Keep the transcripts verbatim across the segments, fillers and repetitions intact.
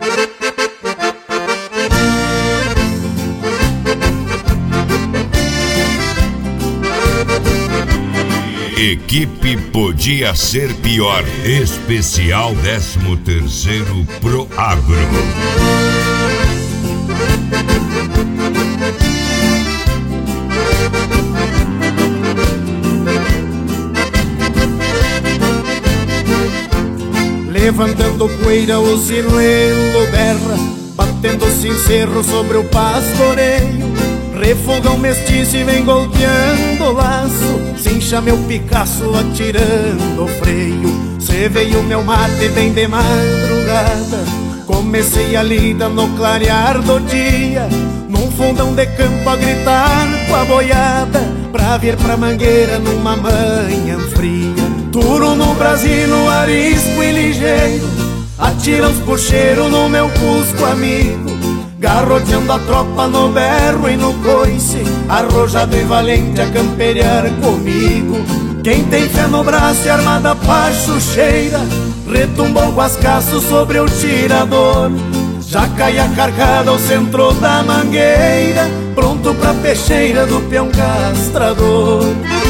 Equipe podia ser pior. Especial décimo terceiro Pro Agro. Levantando poeira o sinuelo berra, batendo sincero sobre o pastoreio. Refogão mestiço e vem golpeando o laço, cincha meu Picasso atirando o freio. Cê veio meu mate bem de madrugada, comecei a lida no clarear do dia, num fundão de campo a gritar com a boiada, pra vir pra Mangueira numa manhã fria. Turo no Brasil, arisco e ligeiro, atira os puxeiros no meu cusco amigo, garroteando a tropa no berro e no coice, arrojado e valente a camperear comigo. Quem tem fé no braço e armada pachucheira, retumbou o guascaço sobre o tirador. Já cai a carcada ao centro da mangueira, pronto pra peixeira do peão castrador.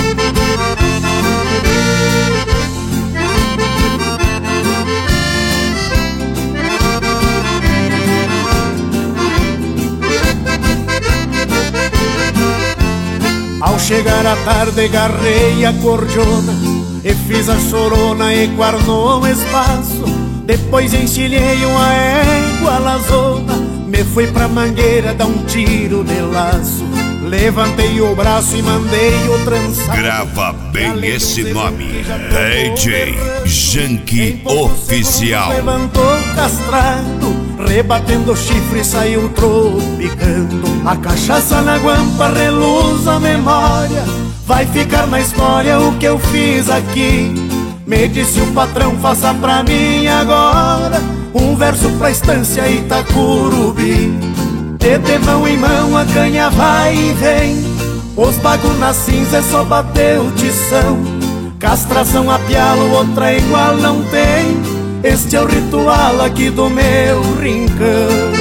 Ao chegar a tarde garrei a cordiona e fiz a chorona e guarnou o espaço. Depois encilhei uma égua lazona, me fui pra Mangueira dar um tiro de laço. Levantei o braço e mandei o trançado. Grava bem esse nome, D J Janky Oficial. Levantou castrado, rebatendo o chifre e saiu tropicando. A cachaça na guampa reluz a memória, vai ficar na história o que eu fiz aqui. Me disse o patrão, faça pra mim agora um verso pra estância Itacurubi. De mão em mão a canha vai e vem, os bagos na cinza é só bater o tição. Castração a pialo, outra igual não tem, este é o ritual aqui do meu rincão.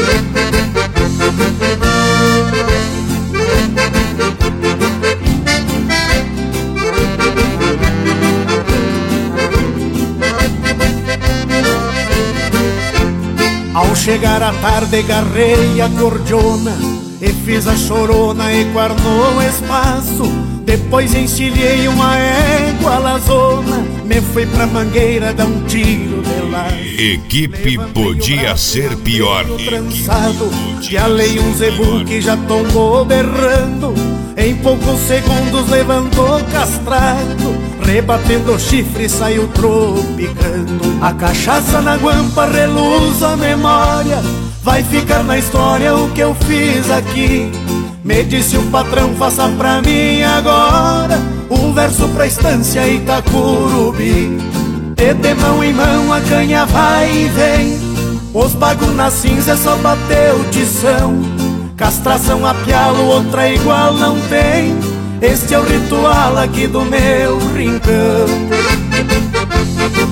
Ao chegar a tarde garrei a cordiona e fiz a chorona e guarnou o espaço. Depois encilhei uma égua lazona, me fui pra Mangueira dar um tiro de laço. Equipe podia ser pior. Trançado, que alei um zebu que já tombou berrando. Em poucos segundos levantou castrado, rebatendo o chifre saiu tropicando. A cachaça na guampa reluz a memória, vai ficar na história o que eu fiz aqui. Me disse o patrão, faça pra mim agora um verso pra estância Itacurubi. E de mão em mão a canha vai e vem, os bagos na cinza é só bater o tição. Castração a pialo, outra igual não tem, este é o ritual aqui do meu rincão.